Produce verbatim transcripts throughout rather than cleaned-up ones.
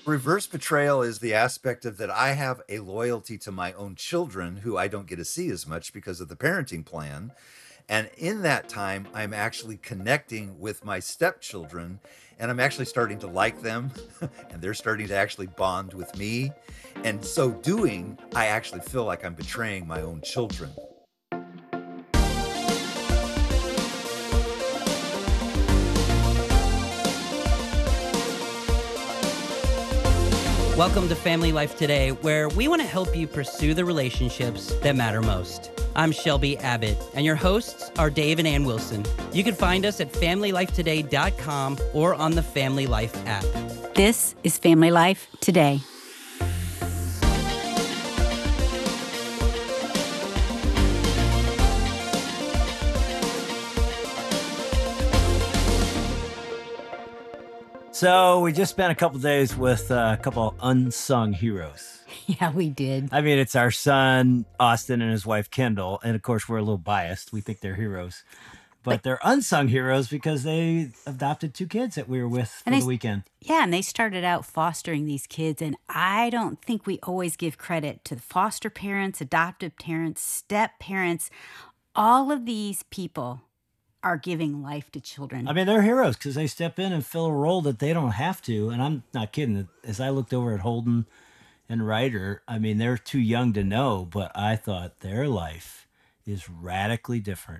Reverse betrayal is the aspect of that I have a loyalty to my own children who I don't get to see as much because of the parenting plan. And in that time, I'm actually connecting with my stepchildren and I'm actually starting to like them and they're starting to actually bond with me. And so doing, I actually feel like I'm betraying my own children. Welcome to Family Life Today, where we want to help you pursue the relationships that matter most. I'm Shelby Abbott, and your hosts are Dave and Ann Wilson. You can find us at family life today dot com or on the Family Life app. This is Family Life Today. So we just spent a couple days with uh, a couple unsung heroes. Yeah, we did. I mean, it's our son, Austin, and his wife, Kendall. And of course, we're a little biased. We think they're heroes. But, but they're unsung heroes because they adopted two kids that we were with for they, the weekend. Yeah, and they started out fostering these kids. And I don't think we always give credit to the foster parents, adoptive parents, step parents. All of these people are giving life to children. I mean, they're heroes because they step in and fill a role that they don't have to. And I'm not kidding. As I looked over at Holden and Ryder, I mean, they're too young to know, but I thought their life is radically different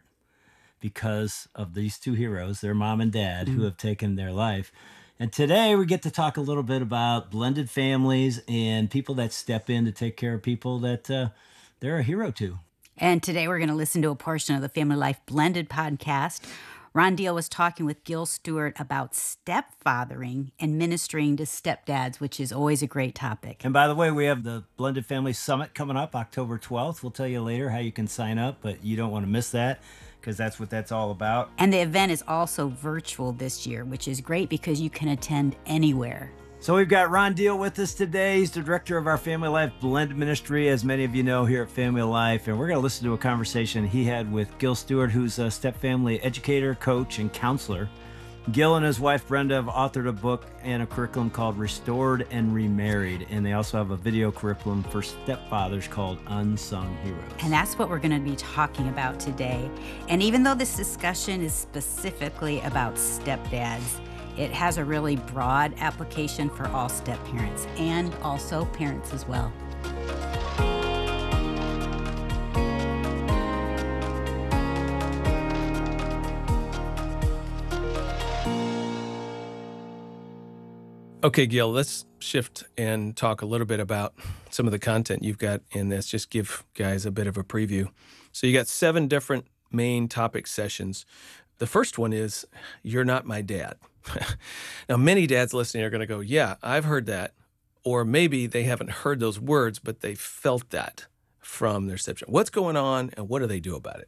because of these two heroes, their mom and dad, mm-hmm. who have taken their life. And today we get to talk a little bit about blended families and people that step in to take care of people that uh, they're a hero to. And today we're going to listen to a portion of the Family Life Blended podcast. Ron Deal was talking with Gil Stewart about stepfathering and ministering to stepdads, which is always a great topic. And by the way, we have the Blended Family Summit coming up October twelfth. We'll tell you later how you can sign up, but you don't want to miss that because that's what that's all about. And the event is also virtual this year, which is great because you can attend anywhere. So we've got Ron Deal with us today. He's the director of our Family Life Blended Ministry, as many of you know, here at Family Life. And we're going to listen to a conversation he had with Gil Stewart, who's a step-family educator, coach, and counselor. Gil and his wife, Brenda, have authored a book and a curriculum called Restored and Remarried. And they also have a video curriculum for stepfathers called Unsung Heroes. And that's what we're going to be talking about today. And even though this discussion is specifically about stepdads, it has a really broad application for all step parents and also parents as well. Okay, Gil, let's shift and talk a little bit about some of the content you've got in this. Just give guys a bit of a preview. So you got seven different main topic sessions. The first one is, "You're not my dad." Now, many dads listening are going to go, yeah, I've heard that. Or maybe they haven't heard those words, but they felt that from their stepchild. What's going on and what do they do about it?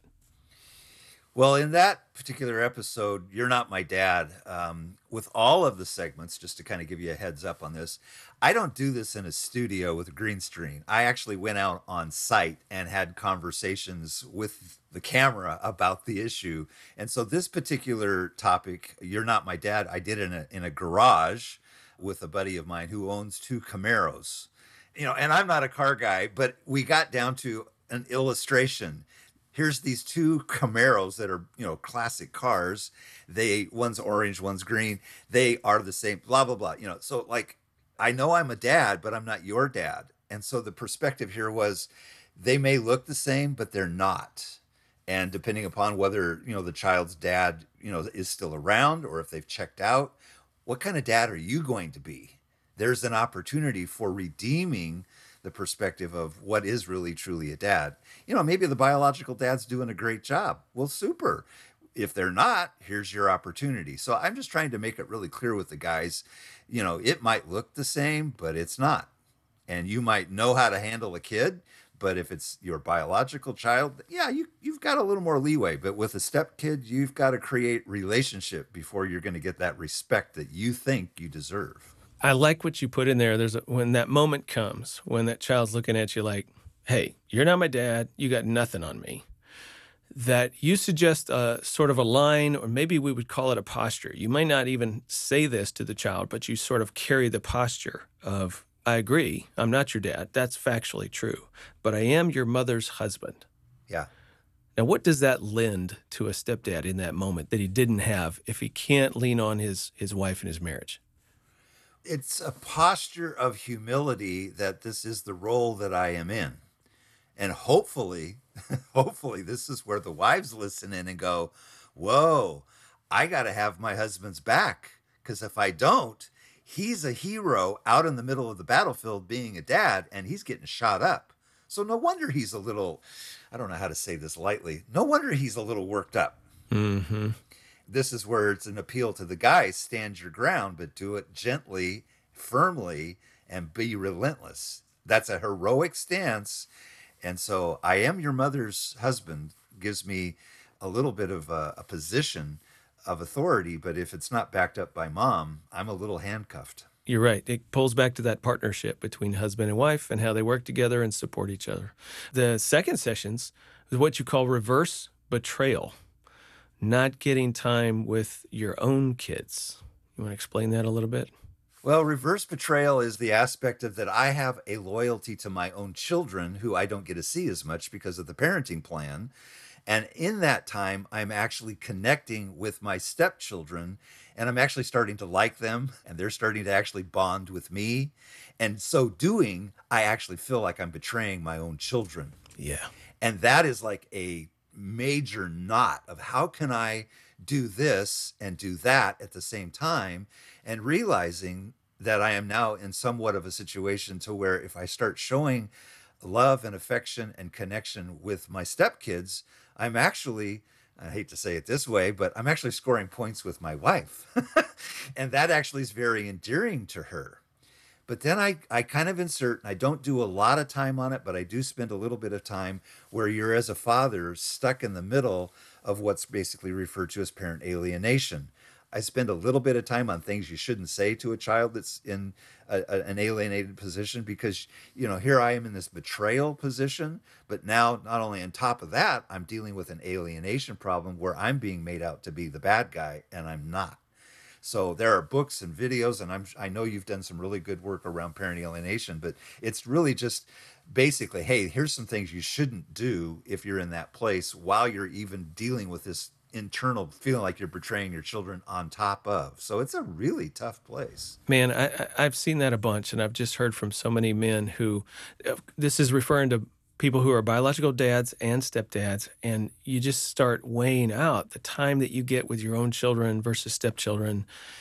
Well, in that particular episode, "You're Not My Dad," um, with all of the segments, just to kind of give you a heads up on this, I don't do this in a studio with a green screen. I actually went out on site and had conversations with the camera about the issue. And so this particular topic, "You're Not My Dad," I did in a in a garage with a buddy of mine who owns two Camaros. You know, and I'm not a car guy, but we got down to an illustration. Here's these two Camaros that are, you know, classic cars. They, one's orange, one's green. They are the same, blah, blah, blah. You know, so like, I know I'm a dad, but I'm not your dad. And so the perspective here was they may look the same, but they're not. And depending upon whether, you know, the child's dad, you know, is still around or if they've checked out, what kind of dad are you going to be? There's an opportunity for redeeming the perspective of what is really truly a dad. You know, maybe the biological dad's doing a great job. Well, super. If they're not, here's your opportunity. So I'm just trying to make it really clear with the guys, you know, it might look the same, but it's not. And you might know how to handle a kid, but if it's your biological child, yeah, you, you've got a little more leeway. But with a step kid, you've got to create relationship before you're going to get that respect that you think you deserve. I like what you put in there. There's a, when that moment comes, when that child's looking at you like, hey, you're not my dad, you got nothing on me. that you suggest a sort of a line, or maybe we would call it a posture. You might not even say this to the child, but you sort of carry the posture of, I agree, I'm not your dad. That's factually true, but I am your mother's husband. Yeah. Now, what does that lend to a stepdad in that moment that he didn't have if he can't lean on his, his wife in his marriage? It's a posture of humility that this is the role that I am in. And hopefully, hopefully this is where the wives listen in and go, whoa, I got to have my husband's back. Because if I don't, he's a hero out in the middle of the battlefield being a dad, and he's getting shot up. So no wonder he's a little, I don't know how to say this lightly, no wonder he's a little worked up. Mm-hmm. This is where it's an appeal to the guys, stand your ground, but do it gently, firmly, and be relentless. That's a heroic stance. And so I am your mother's husband gives me a little bit of a, a position of authority, but if it's not backed up by mom, I'm a little handcuffed. You're right. It pulls back to that partnership between husband and wife and how they work together and support each other. The second sessions is what you call reverse betrayal, not getting time with your own kids. You want to explain that a little bit? Well, reverse betrayal is the aspect of that I have a loyalty to my own children who I don't get to see as much because of the parenting plan. And in that time, I'm actually connecting with my stepchildren, and I'm actually starting to like them, and they're starting to actually bond with me. And so doing, I actually feel like I'm betraying my own children. Yeah. And that is like a major knot of how can I do this and do that at the same time, and realizing that I am now in somewhat of a situation to where if I start showing love and affection and connection with my stepkids, I'm actually, I hate to say it this way, but I'm actually scoring points with my wife. And that actually is very endearing to her. But then I, I kind of insert, and I don't do a lot of time on it, but I do spend a little bit of time where you're, as a father, stuck in the middle of what's basically referred to as parent alienation. I spend a little bit of time on things you shouldn't say to a child that's in a, a, an alienated position, because, you know, here I am in this betrayal position, but now not only on top of that, I'm dealing with an alienation problem where I'm being made out to be the bad guy, and I'm not. So there are books and videos, and I'm, I know you've done some really good work around parent alienation, but it's really just basically, hey, here's some things you shouldn't do if you're in that place while you're even dealing with this internal feeling like you're betraying your children on top of. So it's a really tough place. Man, I, I- I've seen that a bunch, and I've just heard from so many men who, this is referring to people who are biological dads and stepdads, and you just start weighing out the time that you get with your own children versus stepchildren.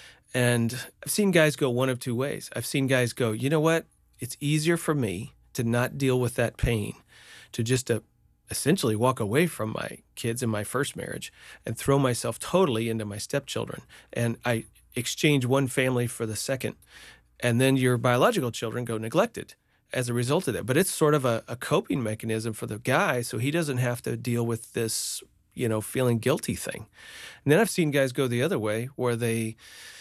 And I've seen guys go one of two ways. I've seen guys go, you know what? It's easier for me to not deal with that pain, to just uh, essentially walk away from my kids in my first marriage and throw myself totally into my stepchildren. And I exchange one family for the second. And then your biological children go neglected as a result of that. But it's sort of a, a coping mechanism for the guy, so he doesn't have to deal with this, you know, feeling guilty thing. And then I've seen guys go the other way, where they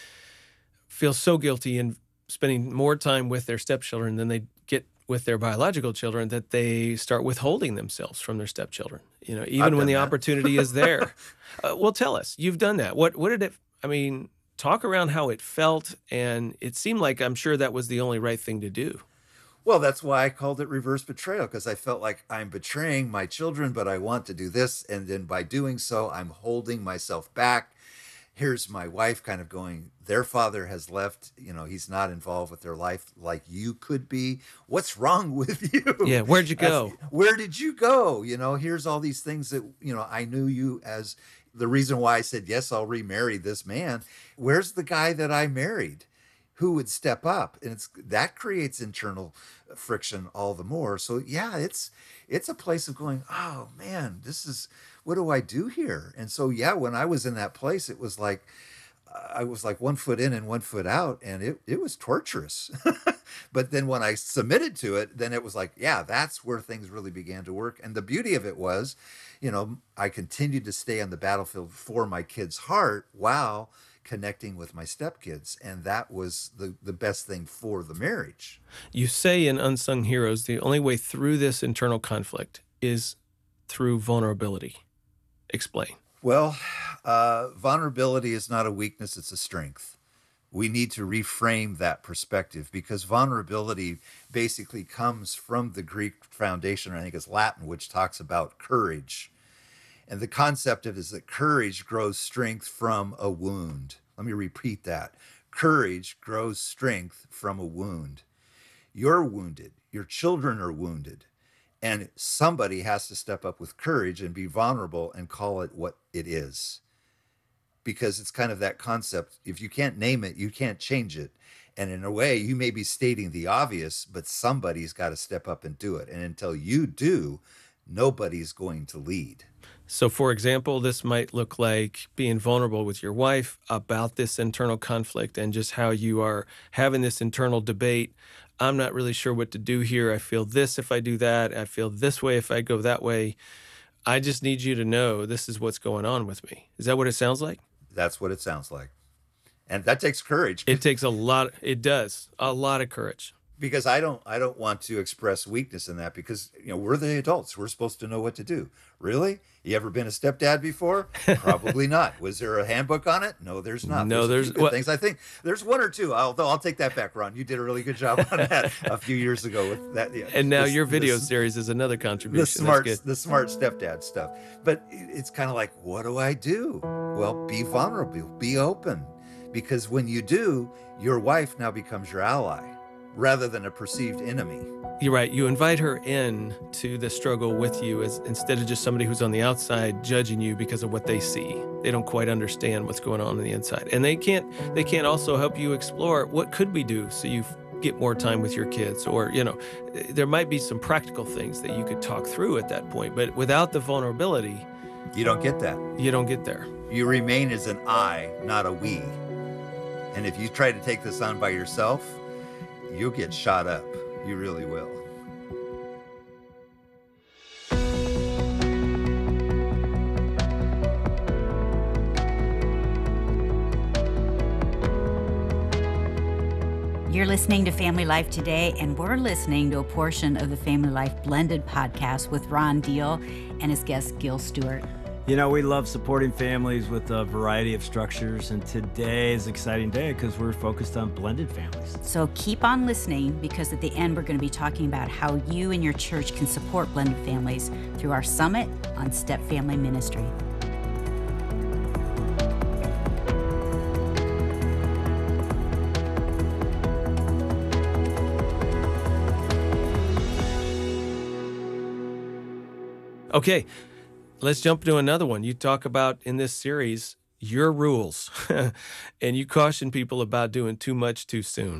feel so guilty in spending more time with their stepchildren than they get with their biological children that they start withholding themselves from their stepchildren, you know, even I've when the done that. opportunity is there. Uh, well, tell us, you've done that. What, what did it, I mean, talk around how it felt, and it seemed like, I'm sure that was the only right thing to do. Well, that's why I called it reverse betrayal, because I felt like I'm betraying my children, but I want to do this. And then by doing so, I'm holding myself back. Here's my wife kind of going, their father has left, you know, he's not involved with their life like you could be. What's wrong with you? Yeah, where'd you go? That's- where did you go? You know, here's all these things that, you know, I knew you as the reason why I said, yes, I'll remarry this man. Where's the guy that I married? Who would step up? And it's that creates internal friction all the more. So yeah, it's it's a place of going, oh man, this is, what do I do here? And so yeah, when I was in that place, it was like I was like one foot in and one foot out, and it it was torturous. But then when I submitted to it, then it was like, yeah, that's where things really began to work. And the beauty of it was, you know, I continued to stay on the battlefield for my kid's heart while connecting with my stepkids, and that was the the best thing for the marriage. You say in Unsung Heroes, the only way through this internal conflict is through vulnerability. Explain. Well, uh, vulnerability is not a weakness, it's a strength. We need to reframe that perspective because vulnerability basically comes from the Greek foundation, or I think it's Latin, which talks about courage. And the concept of it is that courage grows strength from a wound. Let me repeat that. Courage grows strength from a wound. You're wounded. Your children are wounded. And somebody has to step up with courage and be vulnerable and call it what it is. Because it's kind of that concept. If you can't name it, you can't change it. And in a way, you may be stating the obvious, but somebody's got to step up and do it. And until you do, nobody's going to lead. So, for example, this might look like being vulnerable with your wife about this internal conflict and just how you are having this internal debate. I'm not really sure what to do here. I feel this if I do that. I feel this way if I go that way. I just need you to know this is what's going on with me. Is that what it sounds like? That's what it sounds like. And that takes courage. It takes a lot. It does. A lot of courage. Because I don't I don't want to express weakness in that because, you know, we're the adults. We're supposed to know what to do. Really? You ever been a stepdad before? Probably not. Was there a handbook on it? No, there's not. No, there's, there's a few good things. I think there's one or two. Although I'll take that back, Ron. You did a really good job on that a few years ago with that. Yeah. And now This- your video this- series is another contribution. the smart That's good. the smart stepdad stuff. But it's kind of like, what do I do? Well, be vulnerable, be open. Because when you do, your wife now becomes your ally rather than a perceived enemy. You're right. You invite her in to the struggle with you as instead of just somebody who's on the outside judging you because of what they see. They don't quite understand what's going on on the inside. And they can't they can't also help you explore what could we do so you get more time with your kids, or, you know, there might be some practical things that you could talk through at that point. But without the vulnerability, You don't get that. you don't get there. You remain as an I, not a we. And if you try to take this on by yourself, you'll get shot up. You really will. You're listening to Family Life Today, and we're listening to a portion of the Family Life Blended podcast with Ron Deal and his guest, Gil Stewart. You know, we love supporting families with a variety of structures, and today is an exciting day because we're focused on blended families. So keep on listening, because at the end, we're going to be talking about how you and your church can support blended families through our summit on Step Family Ministry. Okay, let's jump to another one. You talk about in this series your rules, and you caution people about doing too much too soon.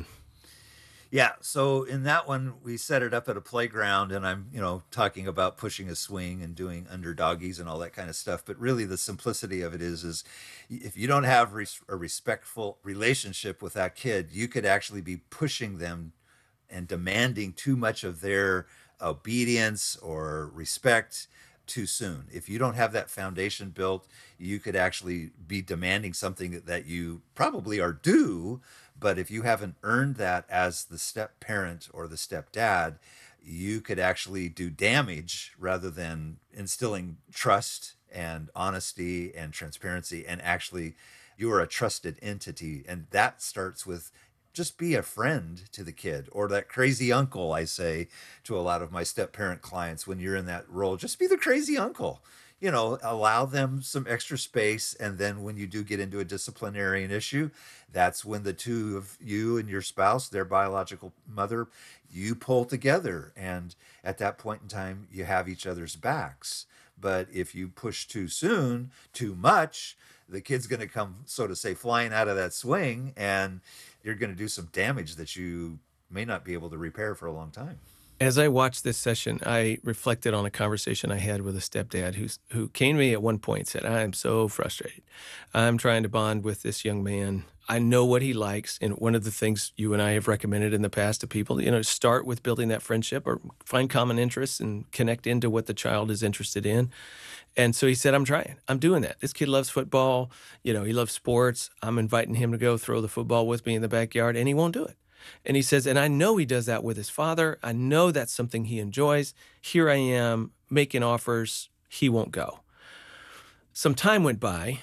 Yeah, so in that one, we set it up at a playground, and I'm, you know, talking about pushing a swing and doing underdoggies and all that kind of stuff. But really, the simplicity of it is, is if you don't have res- a respectful relationship with that kid, you could actually be pushing them and demanding too much of their obedience or respect too soon. If you don't have that foundation built, you could actually be demanding something that you probably are due, but if you haven't earned that as the step parent or the step dad, you could actually do damage rather than instilling trust and honesty and transparency. And actually, you are a trusted entity. And that starts with just be a friend to the kid, or that crazy uncle, I say to a lot of my step parent clients when you're in that role. Just be the crazy uncle. You know, allow them some extra space. And then when you do get into a disciplinarian issue, that's when the two of you and your spouse, their biological mother, you pull together. And at that point in time, you have each other's backs. But if you push too soon, too much, the kid's going to come, so to say, flying out of that swing, and you're going to do some damage that you may not be able to repair for a long time. As I watched this session, I reflected on a conversation I had with a stepdad who's, who came to me at one point and said, I am so frustrated. I'm trying to bond with this young man. I know what he likes. And one of the things you and I have recommended in the past to people, you know, start with building that friendship or find common interests and connect into what the child is interested in. And so he said, I'm trying. I'm doing that. This kid loves football. You know, he loves sports. I'm inviting him to go throw the football with me in the backyard, and he won't do it. And he says, and I know he does that with his father. I know that's something he enjoys. Here I am making offers. He won't go. Some time went by.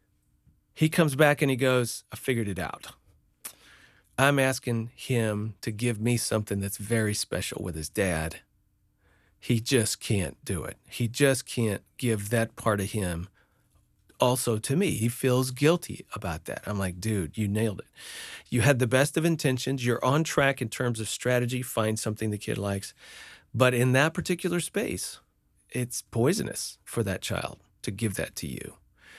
He comes back and he goes, I figured it out. I'm asking him to give me something that's very special with his dad. He just can't do it. He just can't give that part of him also to me. He feels guilty about that. I'm like, dude, you nailed it. You had the best of intentions. You're on track in terms of strategy. Find something the kid likes. But in that particular space, it's poisonous for that child to give that to you.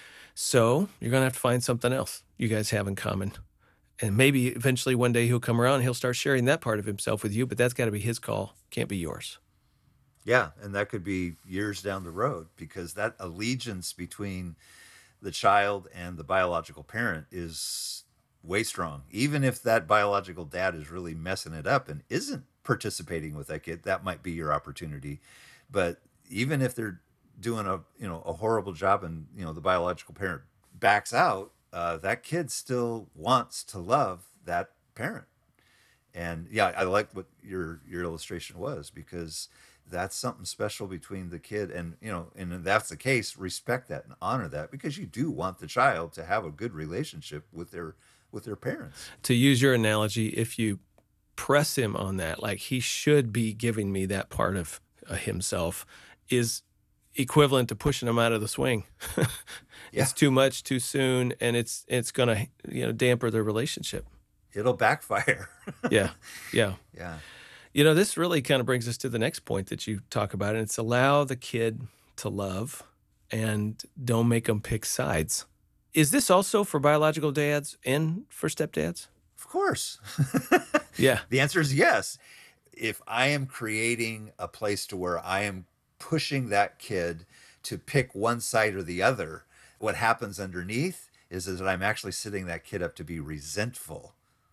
So you're going to have to find something else you guys have in common. And maybe eventually one day he'll come around and he'll start sharing that part of himself with you, but that's got to be his call. Can't be yours. Yeah, and that could be years down the road, because that allegiance between the child and the biological parent is way strong. Even if that biological dad is really messing it up and isn't participating with that kid, that might be your opportunity. But even if they're doing a you know a horrible job and you know the biological parent backs out, uh, that kid still wants to love that parent. And yeah, I like what your your illustration was, because that's something special between the kid and, you know, and if that's the case, respect that and honor that, because you do want the child to have a good relationship with their with their parents. To use your analogy, if you press him on that, like he should be giving me that part of uh, himself, is equivalent to pushing him out of the swing. Yeah. It's too much too soon, and it's it's gonna you know damper their relationship. It'll backfire. Yeah, yeah. Yeah. You know, this really kind of brings us to the next point that you talk about, and it's allow the kid to love and don't make them pick sides. Is this also for biological dads and for stepdads? Of course. Yeah. The answer is yes. If I am creating a place to where I am pushing that kid to pick one side or the other, what happens underneath is, is that I'm actually setting that kid up to be resentful.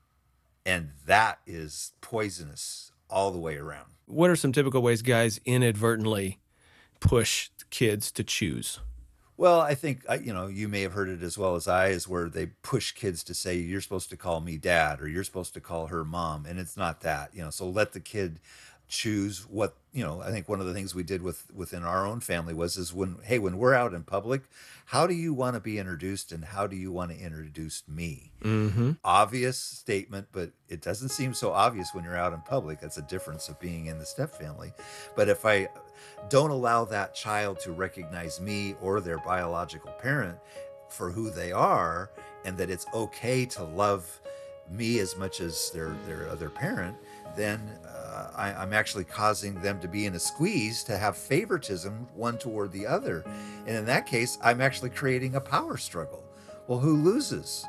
And that is poisonous all the way around. What are some typical ways guys inadvertently push kids to choose? Well, I think, you know, you may have heard it as well as I, is where they push kids to say, you're supposed to call me dad, or you're supposed to call her mom. And it's not that, you know, so let the kid choose what, you know, I think one of the things we did with within our own family was, is when, hey, when we're out in public, how do you want to be introduced and how do you want to introduce me? Mm-hmm. Obvious statement, but it doesn't seem so obvious when you're out in public. That's a difference of being in the step family. But if I don't allow that child to recognize me or their biological parent for who they are, and that it's okay to love me as much as their their other parent, then uh, I, I'm actually causing them to be in a squeeze to have favoritism one toward the other. And in that case, I'm actually creating a power struggle. Well, who loses?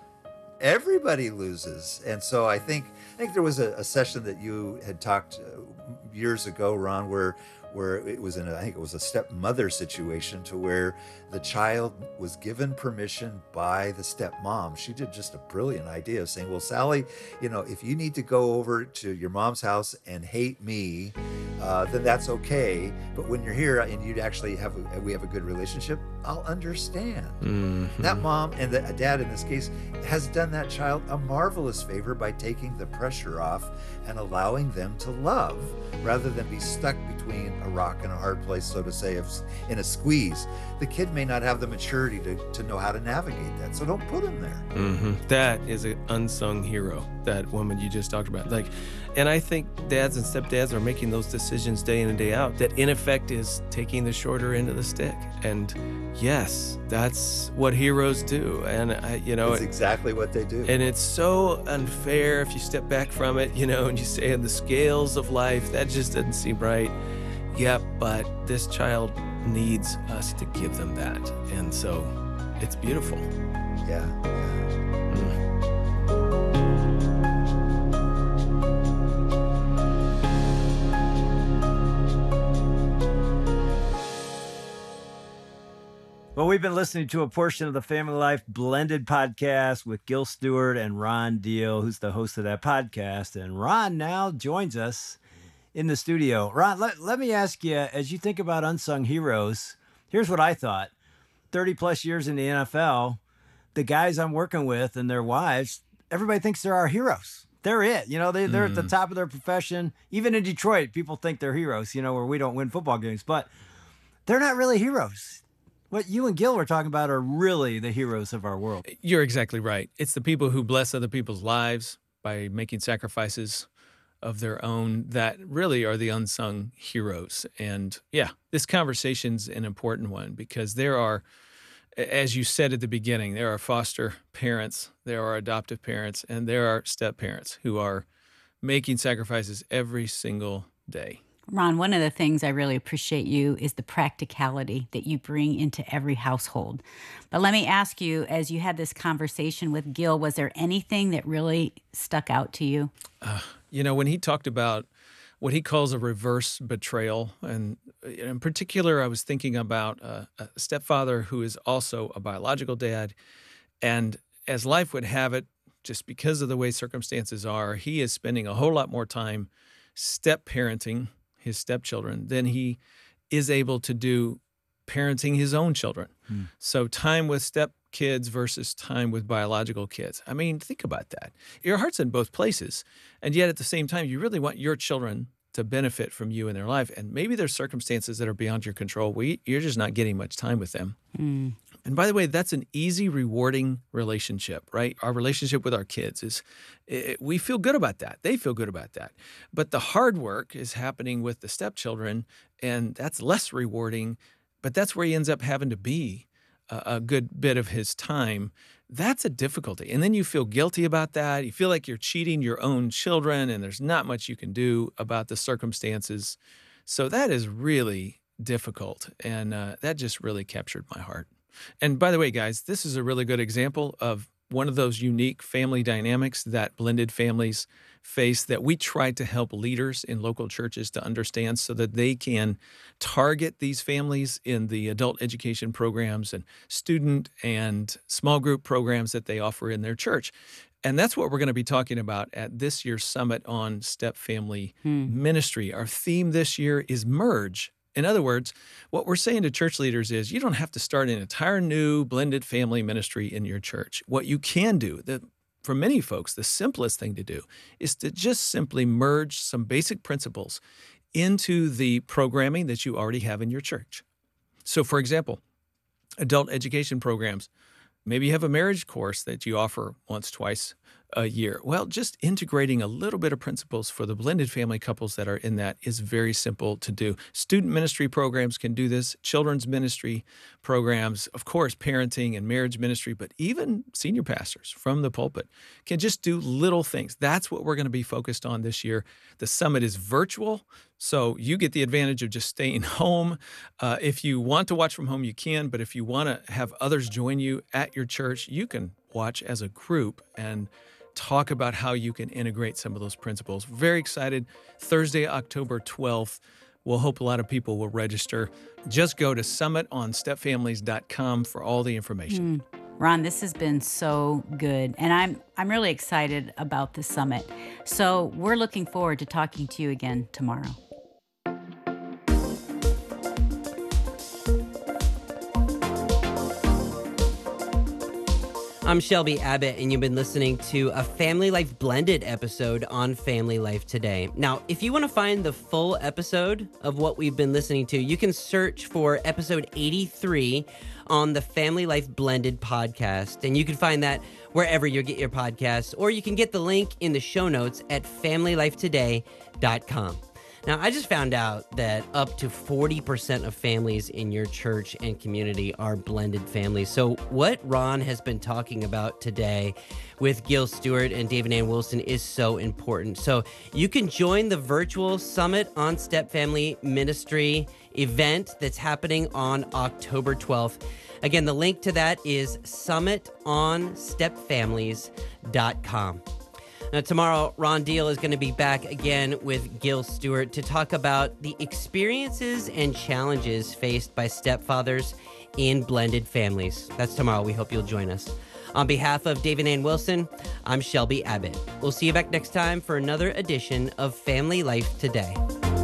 Everybody loses. And so I think I think there was a, a session that you had talked uh, years ago, Ron, where where it was in a, I think it was a stepmother situation, to where the child was given permission by the stepmom. She did just a brilliant idea of saying, well, Sally, you know, if you need to go over to your mom's house and hate me, uh, then that's okay. But when you're here and you'd actually have, a, we have a good relationship, I'll understand. Mm-hmm. That mom, and the dad in this case, has done that child a marvelous favor by taking the pressure off and allowing them to love, rather than be stuck between a rock and a hard place, so to say, of, in a squeeze. The kid may not have the maturity to, to know how to navigate that, so don't put him there. Mm-hmm. That is an unsung hero, that woman you just talked about. Like, and I think dads and stepdads are making those decisions day in and day out that in effect is taking the shorter end of the stick. And yes, that's what heroes do. And I, you know, It's exactly what they do. and it's so unfair if you step back from it, you know, and you say in the scales of life, that just doesn't seem right. Yep, but this child needs us to give them that. And so it's beautiful. Yeah. yeah. Mm. Well, we've been listening to a portion of the Family Life Blended podcast with Gil Stewart and Ron Deal, who's the host of that podcast. And Ron now joins us in the studio. Ron, let, let me ask you, as you think about unsung heroes, here's what I thought. thirty plus years in the N F L, the guys I'm working with and their wives, everybody thinks they're our heroes. They're it. You know, they, they're mm. at the top of their profession. Even in Detroit, people think they're heroes, you know, where we don't win football games. But they're not really heroes. What you and Gil were talking about are really the heroes of our world. You're exactly right. It's the people who bless other people's lives by making sacrifices of their own that really are the unsung heroes. And yeah, this conversation's an important one because there are, as you said at the beginning, there are foster parents, there are adoptive parents, and there are step parents who are making sacrifices every single day. Ron, one of the things I really appreciate you is the practicality that you bring into every household. But let me ask you, as you had this conversation with Gil, was there anything that really stuck out to you? Uh, you know, when he talked about what he calls a reverse betrayal, and in particular, I was thinking about a, a stepfather who is also a biological dad. And as life would have it, just because of the way circumstances are, he is spending a whole lot more time step-parenting his stepchildren than he is able to do parenting his own children. Hmm. So time with step kids versus time with biological kids. I mean, think about that. Your heart's in both places. And yet at the same time, you really want your children to benefit from you in their life. And maybe there's circumstances that are beyond your control where you're just not getting much time with them. Hmm. And by the way, that's an easy, rewarding relationship, right? Our relationship with our kids is, it, we feel good about that. They feel good about that. But the hard work is happening with the stepchildren, and that's less rewarding, but that's where he ends up having to be a, a good bit of his time. That's a difficulty. And then you feel guilty about that. You feel like you're cheating your own children, and there's not much you can do about the circumstances. So that is really difficult, and uh, that just really captured my heart. And by the way, guys, this is a really good example of one of those unique family dynamics that blended families face that we try to help leaders in local churches to understand so that they can target these families in the adult education programs and student and small group programs that they offer in their church. And that's what we're going to be talking about at this year's Summit on Step Family hmm. Ministry. Our theme this year is Merge. In other words, what we're saying to church leaders is you don't have to start an entire new blended family ministry in your church. What you can do, the, for many folks, the simplest thing to do is to just simply merge some basic principles into the programming that you already have in your church. So, for example, adult education programs. Maybe you have a marriage course that you offer once, twice a year. Well, just integrating a little bit of principles for the blended family couples that are in that is very simple to do. Student ministry programs can do this, children's ministry programs, of course, parenting and marriage ministry, but even senior pastors from the pulpit can just do little things. That's what we're going to be focused on this year. The summit is virtual, so you get the advantage of just staying home. Uh, if you want to watch from home, you can, but if you want to have others join you at your church, you can watch as a group and talk about how you can integrate some of those principles. Very excited. Thursday, October twelfth. We'll hope a lot of people will register. Just go to summit on step families dot com for all the information. Mm. Ron, this has been so good, and I'm I'm really excited about the summit. So we're looking forward to talking to you again tomorrow. I'm Shelby Abbott, and you've been listening to a Family Life Blended episode on Family Life Today. Now, if you want to find the full episode of what we've been listening to, you can search for episode eighty-three on the Family Life Blended podcast, and you can find that wherever you get your podcasts, or you can get the link in the show notes at family life today dot com. Now, I just found out that up to forty percent of families in your church and community are blended families. So what Ron has been talking about today with Gil Stewart and David Ann Wilson is so important. So you can join the virtual Summit on Step Family Ministry event that's happening on October twelfth. Again, the link to that is summit on step families dot com. Now, tomorrow, Ron Deal is going to be back again with Gil Stewart to talk about the experiences and challenges faced by stepfathers in blended families. That's tomorrow. We hope you'll join us. On behalf of David Ann Wilson, I'm Shelby Abbott. We'll see you back next time for another edition of Family Life Today.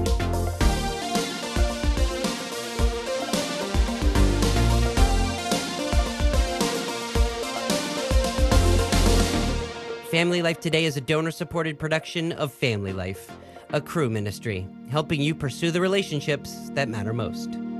Family Life Today is a donor-supported production of Family Life, a Cru ministry, helping you pursue the relationships that matter most.